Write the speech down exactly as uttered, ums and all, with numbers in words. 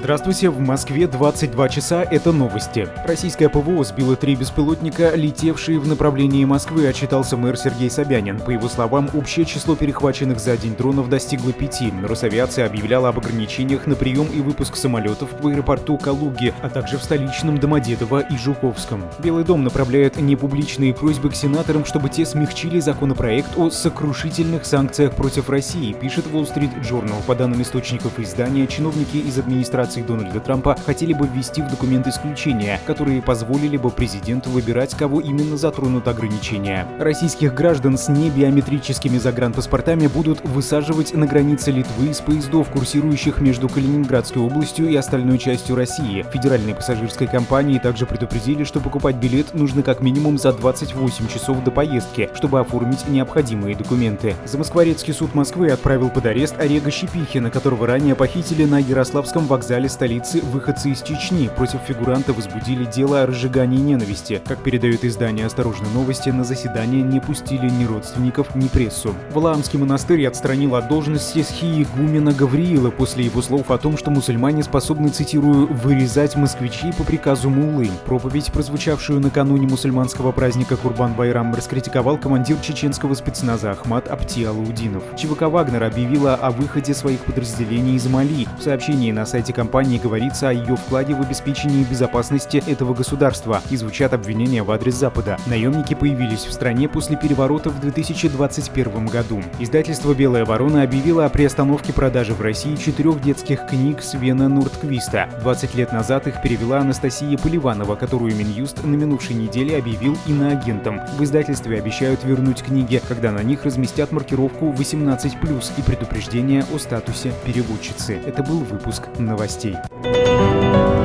Здравствуйте, в Москве двадцать два часа, это новости. Российская ПВО сбила три беспилотника, летевшие в направлении Москвы, отчитался мэр Сергей Собянин. По его словам, общее число перехваченных за день дронов достигло пяти. Росавиация объявляла об ограничениях на прием и выпуск самолетов в аэропорту Калуги, а также в столичном Домодедово и Жуковском. Белый дом направляет непубличные просьбы к сенаторам, чтобы те смягчили законопроект о сокрушительных санкциях против России, пишет Wall Street Journal. По данным источников издания, чиновники из администрации Дональда Трампа хотели бы ввести в документ исключения, которые позволили бы президенту выбирать, кого именно затронут ограничения. Российских граждан с небиометрическими загранпаспортами будут высаживать на границе Литвы из поездов, курсирующих между Калининградской областью и остальной частью России. Федеральные пассажирской компании также предупредили, что покупать билет нужно как минимум за двадцать восемь часов до поездки, чтобы оформить необходимые документы. Замоскворецкий суд Москвы отправил под арест Олега Щепихина, которого ранее похитили на Ярославском вокзале столицы выходцы из Чечни. Против фигуранта возбудили дело о разжигании ненависти. Как передает издание «Осторожно новости», на заседание не пустили ни родственников, ни прессу. Валаамский монастырь отстранил от должности схиегумена Гавриила после его слов о том, что мусульмане способны, цитирую, «вырезать москвичей по приказу муллы». Проповедь, прозвучавшую накануне мусульманского праздника Курбан-Байрам, раскритиковал командир чеченского спецназа Ахмад Апти Алаудинов. ЧВК «Вагнер» объявила о выходе своих подразделений из Мали. В сообщении на сайте компании говорится о ее вкладе в обеспечение безопасности этого государства, и звучат обвинения в адрес Запада. Наемники появились в стране после переворота в две тысячи двадцать первом году. Издательство «Белая ворона» объявило о приостановке продажи в России четырех детских книг Свена Нордквиста. двадцать лет назад их перевела Анастасия Поливанова, которую Минюст на минувшей неделе объявил иноагентом. В издательстве обещают вернуть книги, когда на них разместят маркировку восемнадцать плюс и предупреждение о статусе переводчицы. Это был выпуск новостей.